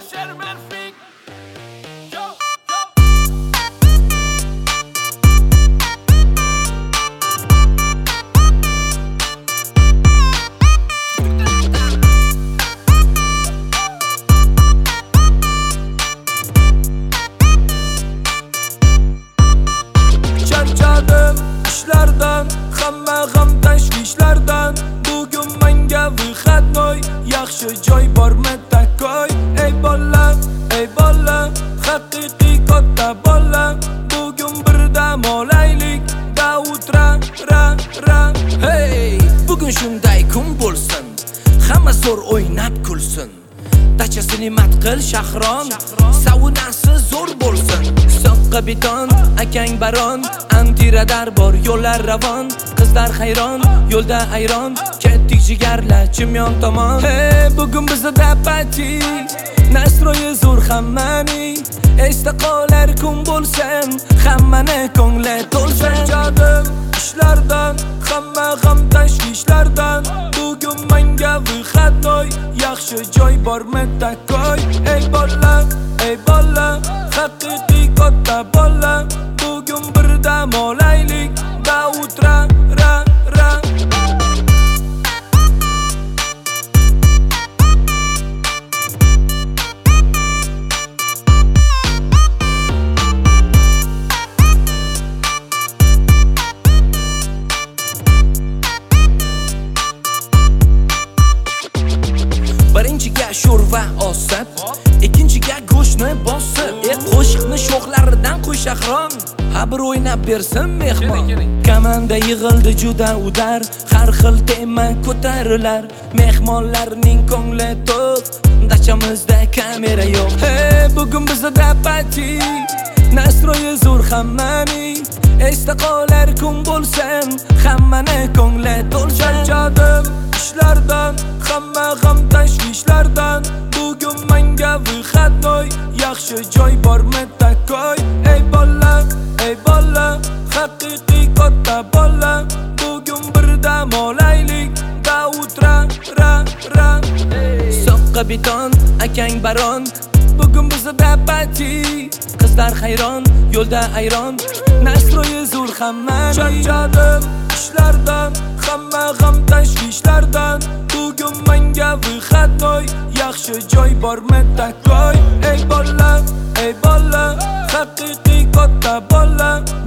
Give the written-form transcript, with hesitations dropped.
Charchadim ishlardan, hamma g'am tashvishlardan. Bugun menga vyxadnoy, yaxshi joy bormi takoy. Ey bola, haqiqiy katta bola. Bugun birdam olaylik, Davud ra. Hey, bugun shunday kun bo'lsin, hamma zo'r o'ynab kulsin. Dachasini matqil Shahron, saunasi zo'r bo'lsin. Soqqa beton, akang baron, antiradar bor, yo'llar ravon. Qizlar hayron, yo'lda ayron, ketdik jigarlar Chimyon tomon. Hey, bugun bizda party, nasroyi zo'r hammaning. Esda qolar kun bo'lsin, hammani ko'ngli to'lsin. Charchadim ishlardan, hamma g'am tashvishlardan. Bugun menga vyxadnoy, yaxshi joy bormi takoy. Ey bola, haqiqiy katta bola. Bugun birdam olaylik, Davud ra. Birinchiga sho'rva osib, ikkinchiga go'shtni bosib. Qo'shiqni sho'xlaridan qo'y Shahron, ha bir o'ynab bersin mehmon. Komanda yig'ildi juda udar, har xil tema ko'tarilar. Mehmonlarning ko'ngli to'q, dachamizda kamera yo'q. Hey, bugun bizda party, nasroyi zo'r hammaning. Esda qolar kun bo'lsin, hammani ko'ngli to'lsin. Charchadim ishlardan, hamma g'am tashvishlardan. Bugun menga vyxadnoy, yaxshi joy bormi takoy. Ey bola, haqiqiy katta bola. Bugun birdam olaylik, Davud ra. Soqqa beton, akang baron, bugun bizda party. Qizlar hayron, yo'lda ayron, nasroyi zo'r hammaning. Charchadim ishlardan, hamma g'am tashvishlardan. Bugun menga vyxadnoy, yaxshi joy bormi takoy. Ey bola, haqiqiy katta bola.